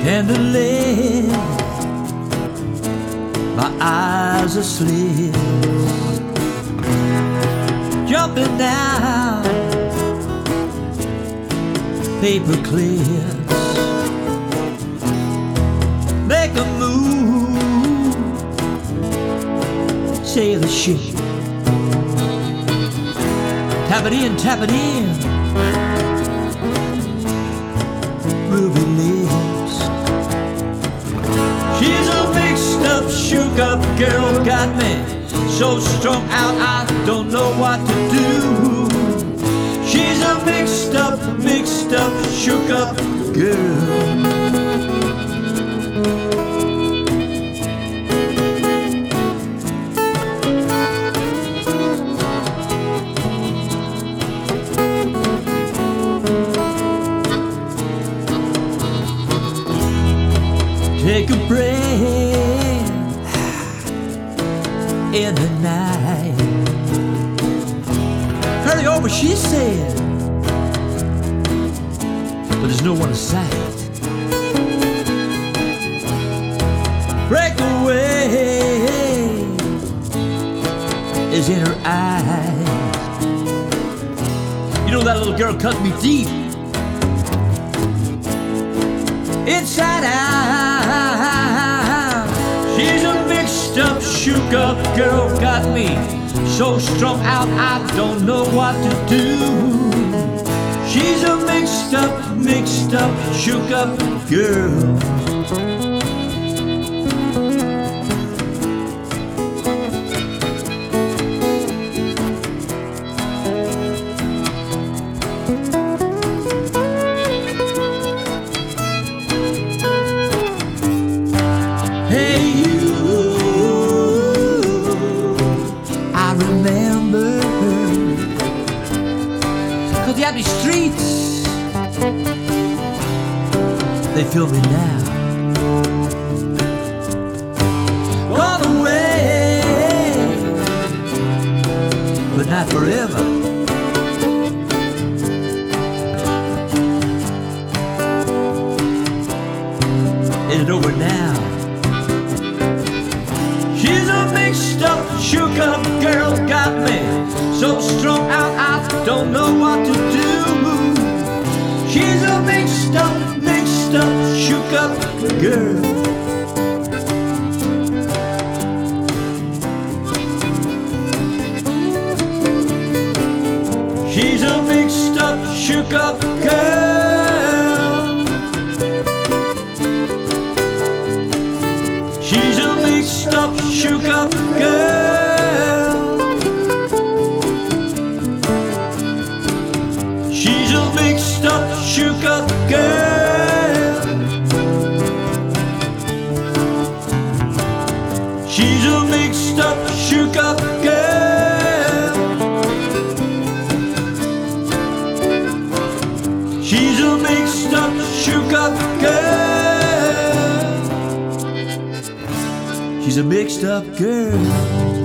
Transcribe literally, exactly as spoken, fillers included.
tenderly, my eyes are slits, jumping down paper clips. Make a move, sail the ship, tap it in, tap it in, ruby lips. She's a mixed up, shook up girl, got me so strung out I don't know what to do. She's a mixed up, mixed up, shook up girl. Take a breath in the night. Hurry over, she said, but there's no one in sight. Break away is in her eyes. You know that little girl cut me deep inside out. She's a mixed up, shook up girl, got me so strung out I don't know what to do. She's a mixed up, mixed up, shook up girl. Hey you, I remember, 'cause the happy streets, they fill me now. Gone away, but not forever. Is it over now? She's a mixed up, shook up girl, got me so strung out I don't know what to do. She's a mixed up, mixed up, shook up girl. She's a mixed up, shook up girl. She's a mixed up, shook up girl. She's a mixed up, shook up girl. She's a mixed up, shook up girl. She's a mixed up, shook up girl. She's a mixed up girl.